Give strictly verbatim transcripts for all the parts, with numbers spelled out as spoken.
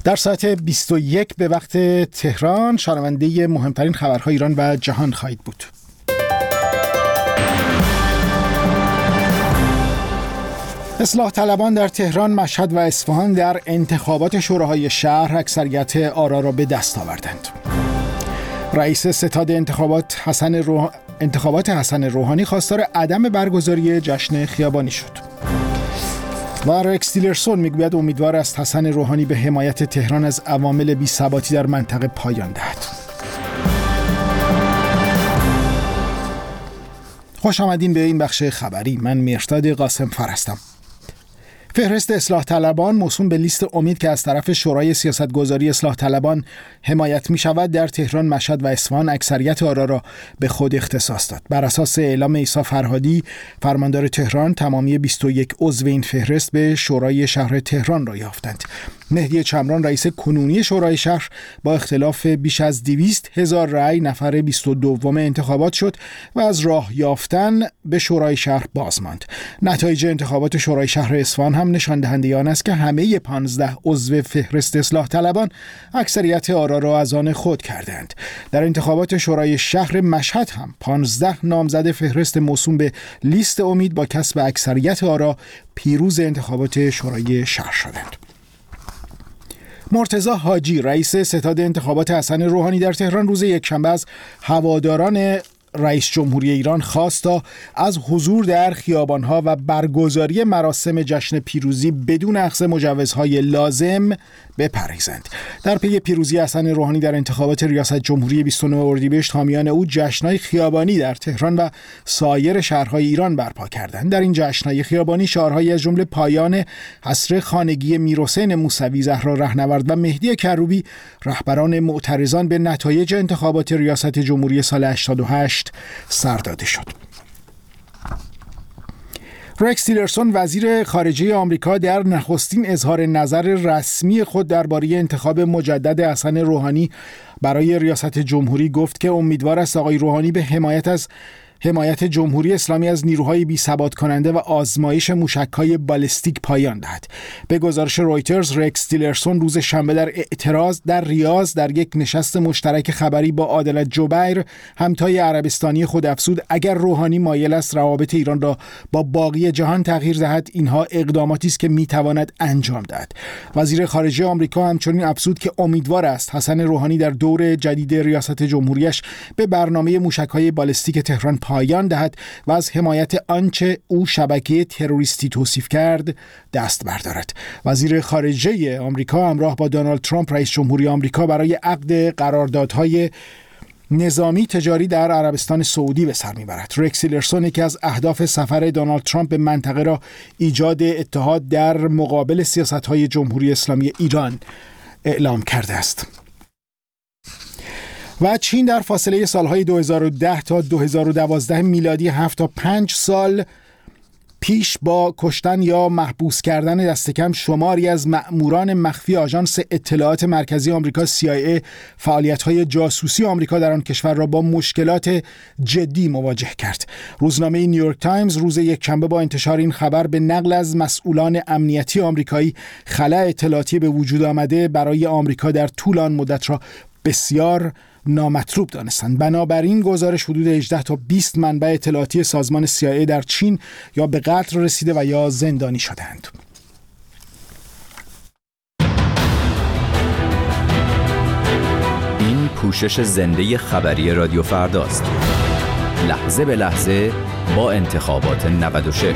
در ساعت بیست و یک به وقت تهران شنونده مهمترین خبرهای ایران و جهان خواهید بود. اصلاح طلبان در تهران، مشهد و اصفهان در انتخابات شوراهای شهر اکثریت آرا را به دست آوردند. رئیس ستاد انتخابات حسن روح... انتخابات حسن روحانی خواستار عدم برگزاری جشن خیابانی شد. و رکس تیلرسون میگوید امیدوار است حسن روحانی به حمایت تهران از عوامل بی‌ثباتی در منطقه پایان دهد. خوش آمدین به این بخش خبری. من مهرداد قاسم فر هستم. فهرست اصلاح طلبان موسوم به لیست امید که از طرف شورای سیاستگذاری اصلاح طلبان حمایت می شود در تهران، مشهد و اصفهان اکثریت آرا را به خود اختصاص داد. بر اساس اعلام عیسی فرهادی فرماندار تهران، تمامی بیست و یک عضو این فهرست به شورای شهر تهران را یافتند. مهدی چمران رئیس کنونی شورای شهر با اختلاف بیش از دویست هزار رأی نفر بیست و دوم انتخابات شد و از راه یافتن به شورای شهر باز ماند. نتایج انتخابات شورای شهر اصفهان هم نشان دهنده آن است که همه پانزده عضو فهرست اصلاح طلبان اکثریت آرا را از آن خود کردند. در انتخابات شورای شهر مشهد هم پانزده نامزد فهرست موسوم به لیست امید با کسب اکثریت آرا پیروز انتخابات شورای شهر شدند. مرتضی حاجی رئیس ستاد انتخابات حسن روحانی در تهران روز یکشنبه از هواداران رئیس جمهوری ایران خواست تا از حضور در خیابان‌ها و برگزاری مراسم جشن پیروزی بدون اخذ مجوزهای لازم بپرهیزند. در پی پیروزی حسن روحانی در انتخابات ریاست جمهوری بیست و نه اردیبهشت، حامیان او جشن‌های خیابانی در تهران و سایر شهرهای ایران برپا کردند. در این جشن‌های خیابانی شعارهایی از جمله پایان حصر خانگی میرحسین موسوی، زهرا رهنورد و مهدی کروبی، رهبران معترضان به نتایج انتخابات ریاست جمهوری سال هشتاد و هشت سر داده شد. رکس تیلرسون وزیر خارجه آمریکا در نخستین اظهار نظر رسمی خود درباره انتخاب مجدد حسن روحانی برای ریاست جمهوری گفت که امیدوار است آقای روحانی به حمایت از حمایت جمهوری اسلامی از نیروهای بی‌ثبات کننده و آزمایش موشک‌های بالستیک پایان دهد. به گزارش رویترز، رکس تیلرسون روز شنبه در اعتراض در ریاض در یک نشست مشترک خبری با عادل جبیر، همتای عربستانی خود، افزود اگر روحانی مایل است روابط ایران را با باقی جهان تغییر دهد، اینها اقداماتی است که میتواند انجام دهد. وزیر خارجه آمریکا همچنین افزود که امیدوار است حسن روحانی در دور جدید ریاست جمهوریش به برنامه موشک‌های بالستیک تهران پایان دهد و از حمایت آنچه او شبکه تروریستی توصیف کرد دست بردارد. وزیر خارجه آمریکا همراه با دونالد ترامپ رئیس جمهوری آمریکا برای عقد قراردادهای نظامی تجاری در عربستان سعودی به سر میبرد. رکس تیلرسون یکی از اهداف سفر دونالد ترامپ به منطقه را ایجاد اتحاد در مقابل سیاست‌های جمهوری اسلامی ایران اعلام کرده است. و چین در فاصله سالهای دو هزار و ده تا دو هزار و دوازده میلادی هفت تا پنج سال پیش با کشتن یا محبوس کردن دست کم شماری از مأموران مخفی آژانس اطلاعات مرکزی آمریکا سی آی ای فعالیت‌های جاسوسی آمریکا در آن کشور را با مشکلات جدی مواجه کرد. روزنامه نیویورک تایمز روز یکشنبه با انتشار این خبر به نقل از مسئولان امنیتی آمریکایی خلا اطلاعاتی به وجود آمده برای آمریکا در طول آن مدت را بسیار نامطلوب دانستند. بنابراین گزارش حدود هجده تا بیست منبع اطلاعاتی سازمان سی آی ای در چین یا به قتل رسیده و یا زندانی شدند. این پوشش زنده خبری رادیو فرداست. لحظه به لحظه با انتخابات نود و شش.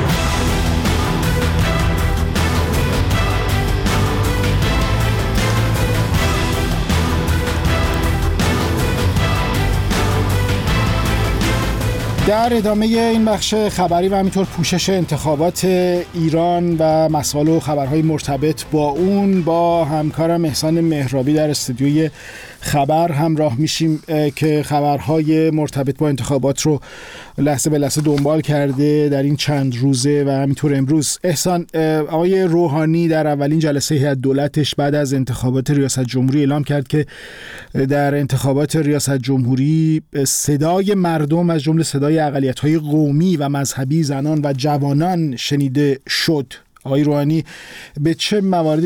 در ادامه این بخش خبری و همینطور پوشش انتخابات ایران و مسائل و خبرهای مرتبط با اون، با همکارم احسان مهرابی در استودیوی خبر همراه میشیم که خبرهای مرتبط با انتخابات رو لحظه به لحظه دنبال کرده در این چند روزه و همینطور امروز. احسان، آقای روحانی در اولین جلسه هیئت دولتش بعد از انتخابات ریاست جمهوری اعلام کرد که در انتخابات ریاست جمهوری صدای مردم از جمله صدای اقلیت‌های قومی و مذهبی، زنان و جوانان شنیده شد. آقای روحانی به چه مواردی